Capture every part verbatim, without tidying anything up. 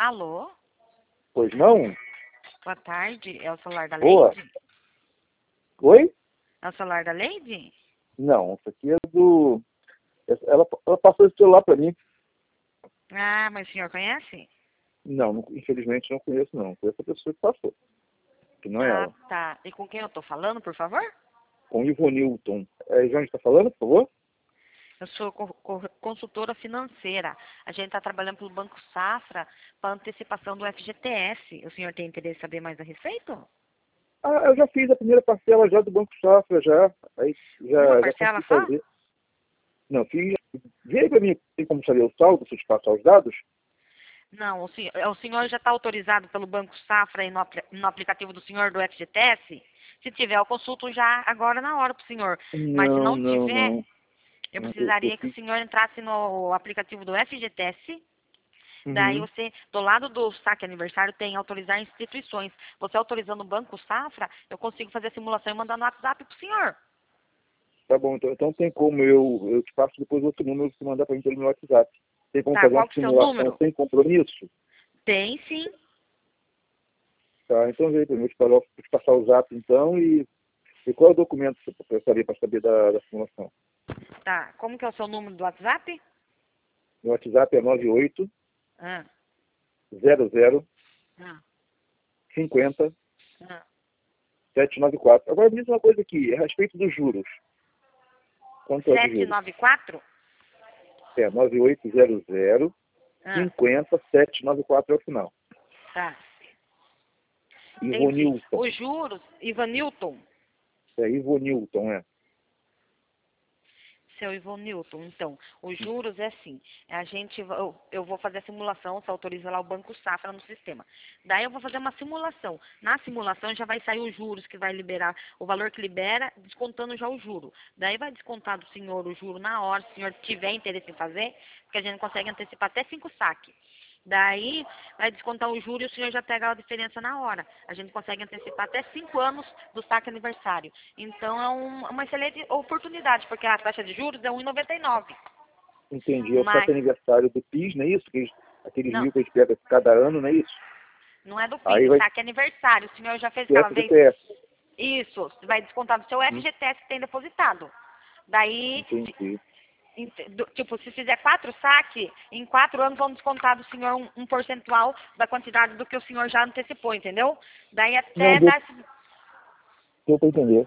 Alô? Pois não? Boa tarde. É o celular da Boa. Leide? Oi? É o celular da Leide? Não, isso aqui é do... Ela, ela passou esse celular para mim. Ah, mas o senhor conhece? Não, não- infelizmente não conheço não. Conheço a pessoa que passou, que não é Ah, ela. tá. E com quem eu tô falando, por favor? Com Ivonilton. É, João está falando, por favor? Eu sou co- co- consultora financeira. A gente está trabalhando pelo Banco Safra para antecipação do F G T S. O senhor tem interesse em saber mais a respeito? Ah, eu já fiz a primeira parcela já do Banco Safra, já. Aí Uma já, já parcela consegui só? fazer. Não, fiz... Vê aí para mim, tem como saber o saldo, se eu te passar os dados? Não, o senhor, o senhor já está autorizado pelo Banco Safra e no, apli- no aplicativo do senhor do F G T S? Se tiver, eu consulto já agora na hora para o senhor. Mas se Não, não não, tiver, não. eu Não, Eu, eu precisaria que o fiz... senhor entrasse no aplicativo do F G T S. Daí Uhum. você, do lado do saque aniversário, tem autorizar instituições. Você autorizando o Banco Safra, eu consigo fazer a simulação e mandar no WhatsApp pro senhor. Tá bom, então, então tem como eu, eu te passo depois outro número que você mandar para mim pelo meu WhatsApp. Tem como Tá, fazer qual uma que é o seu simulação número? sem compromisso? Tem sim. Tá, então vem primeiro, eu vou te passar o zap então e, e qual é o documento que você precisaria para saber da, da simulação? Tá, como que é o seu número do WhatsApp? Meu WhatsApp é nove oito Ah, zero zero ah, cinco zero ah. sete nove quatro. Agora me diz uma coisa aqui, a respeito dos juros. Quanto é de sete juros? nove quatro? É nove oito zero zero Ah, cinco zero sete nove quatro é o final. tá. Entendi. Ivonilton. Os juros, Ivanilton. É Ivonilton, é. Seu Ivan Newton, então, os juros é assim, a gente, va- eu, eu vou fazer a simulação, você autoriza lá o Banco Safra no sistema. Daí eu vou fazer uma simulação. Na simulação já vai sair os juros que vai liberar, o valor que libera, descontando já o juro. Daí vai descontar do senhor o juro na hora, se o senhor tiver interesse em fazer, porque a gente consegue antecipar até cinco saques. Daí vai descontar o juro e o senhor já pega a diferença na hora. A gente consegue antecipar até cinco anos do saque aniversário. Então é um- uma excelente oportunidade, porque a taxa de juros é um vírgula noventa e nove. Entendi. É o saque Mas, aniversário do PIS, não é isso? Aqueles, aqueles não, mil que a gente pega cada ano, não é isso? não é do PIS, Aí o vai saque é aniversário. O senhor já fez do aquela vez F G T S. isso, vai descontar do seu Hum, F G T S que tem depositado. Daí, se- entendi. ent- do- tipo, se fizer quatro saques, em quatro anos vão descontar do senhor um, um percentual da quantidade do que o senhor já antecipou, entendeu? Daí Não, até deu, dar esse- deu para entender.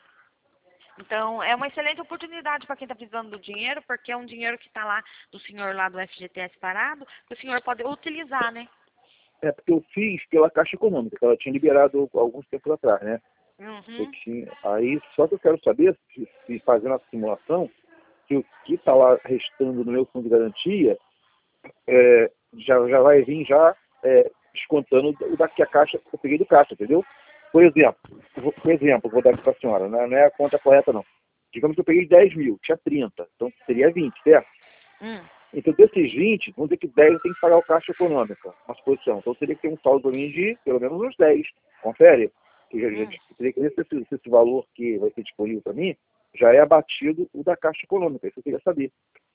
Então, é uma excelente oportunidade para quem está precisando do dinheiro, porque é um dinheiro que está lá, do senhor lá do F G T S parado, que o senhor pode utilizar, né? É porque eu fiz pela Caixa Econômica, que ela tinha liberado alguns tempos atrás, né? Eu Uhum. tinha, aí, só que eu quero saber, se, se fazendo a simulação, se o que está lá restando no meu fundo de garantia é, já, já vai vir já é, descontando o da que a Caixa, que eu peguei do Caixa, entendeu? Por exemplo, vou, por exemplo, vou dar aqui para a senhora, não é, não é a conta correta não. Digamos que eu peguei dez mil, tinha trinta, então seria vinte, certo? Hum. Então desses vinte, vamos dizer que dez eu tenho que pagar o Caixa Econômica, uma suposição. Então teria que ter um saldo para mim de pelo menos uns dez. Confere? Que já, já, Hum. teria que ver se esse, se esse valor que vai ser disponível para mim já é abatido o da Caixa Econômica. Isso eu queria saber.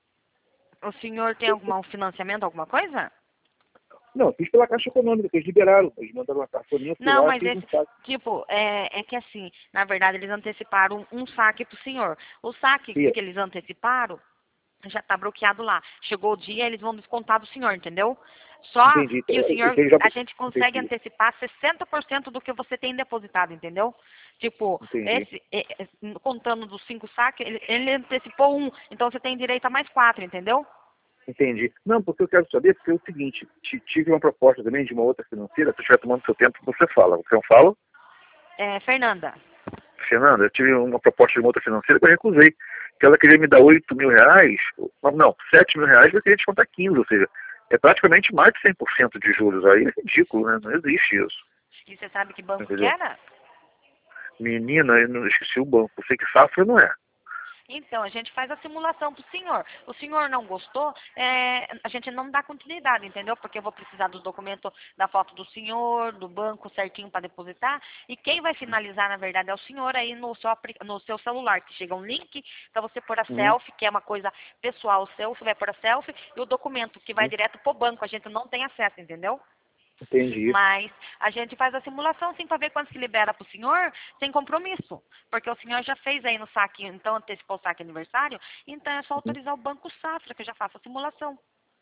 O senhor tem algum financiamento, alguma coisa? Não, eu fiz pela Caixa Econômica, que eles liberaram. Eles mandaram uma cartolinha, eu fui Não, lá e mas fiz um esse, saque. tipo, é, é que assim, na verdade eles anteciparam um saque pro senhor. O saque E, que eles anteciparam já está bloqueado lá. Chegou o dia, eles vão descontar do senhor, entendeu? Só entendi. Então, que o senhor, Isso aí já... a gente consegue Entendi. antecipar sessenta por cento do que você tem depositado, entendeu? Tipo, Entendi. esse, é, é, contando dos cinco saques, ele, ele antecipou um, então você tem direito a mais quatro, entendeu? Entendi. Não, porque eu quero saber, porque é o seguinte, ti- tive uma proposta também de uma outra financeira, se eu estiver tomando seu tempo, você fala. Você não fala? É, Fernanda. Fernanda, eu tive uma proposta de uma outra financeira que eu recusei. Que ela queria me dar oito mil reais, não, não, sete mil reais, eu queria descontar quinze, ou seja, é praticamente mais de cem por cento de juros. Aí é ridículo, né? Não existe isso. E você sabe que banco que Entendeu? era? Menina, eu não esqueci o banco. Eu sei que Safra não é. Então, a gente faz a simulação para o senhor. O senhor não gostou, é, a gente não dá continuidade, entendeu? Porque eu vou precisar dos documentos, da foto do senhor, do banco certinho para depositar. E quem vai finalizar, na verdade, é o senhor aí no seu, apli- no seu celular, que chega um link para você pôr a Uhum. selfie, que é uma coisa pessoal seu, você vai pôr a selfie, e o documento que vai Uhum. direto para o banco. A gente não tem acesso, entendeu? Entendi. Mas a gente faz a simulação sim para ver quanto que libera para o senhor sem compromisso. Porque o senhor já fez aí no saque, então antecipou o saque aniversário, então é só Uhum. autorizar o Banco Safra, que eu já faço a simulação.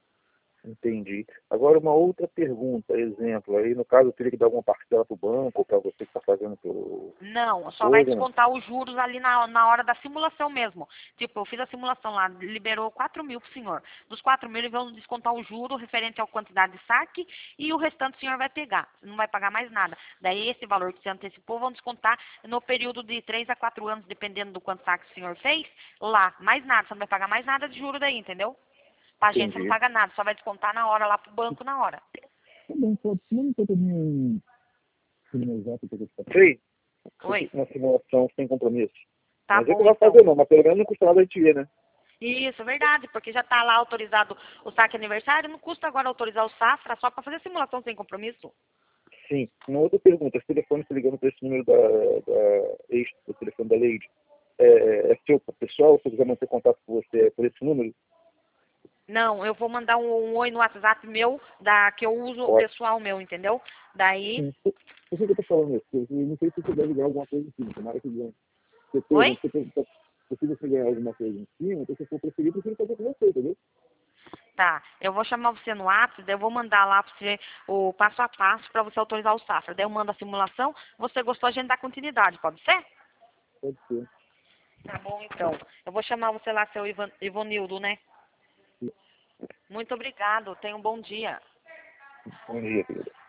Entendi. Agora, uma outra pergunta, exemplo, aí no caso eu teria que dar alguma parcela para o banco ou para você que está fazendo o- Não, a só vai coisa, não? descontar os juros ali na, na hora da simulação mesmo. Tipo, eu fiz a simulação lá, liberou quatro mil para o senhor. Dos quatro mil, eles vão descontar o juro referente à quantidade de saque e o restante o senhor vai pegar. Não vai pagar mais nada. Daí, esse valor que você antecipou, vão descontar no período de três a quatro anos, dependendo do quanto saque o senhor fez, lá. Mais nada, você não vai pagar mais nada de juro daí, entendeu? Pra gente você não Entendi. paga nada, só vai descontar na hora lá pro banco na hora. Também pode, não pode também finalizar o que eu estou Sei, Oi? uma simulação sem compromisso. Tá Mas é que bom, vai então. fazer não, mas pelo menos não custa nada a gente ver, né? Isso, verdade, porque já está lá autorizado o saque aniversário, não custa agora autorizar o Safra só para fazer simulação sem compromisso. Sim. Uma outra pergunta, esse telefone se ligando para esse número da, da ex, o telefone da Leide, é, é seu pessoal, se eu quiser manter contato com você é por esse número? Não, eu vou mandar um, um oi no WhatsApp meu, da, que eu uso o Pode. pessoal meu, entendeu? Daí. Sim. Por por que eu estou falando isso? Porque eu não sei se você deve ganhar alguma coisa em cima, tomara que ganhe. Se por Oi? exemplo, se você se você ganhar alguma coisa em cima, então se for preferir, eu prefiro fazer com você, entendeu? Tá, eu vou chamar você no WhatsApp, daí eu vou mandar lá para você o passo a passo para você autorizar o Safra. Daí eu mando a simulação, você gostou, a gente dá continuidade, pode ser? Pode ser. Tá bom, então. Eu vou chamar você lá, seu Ivan, Ivonildo, né? Muito obrigado, tenha um bom dia. Bom dia, querida.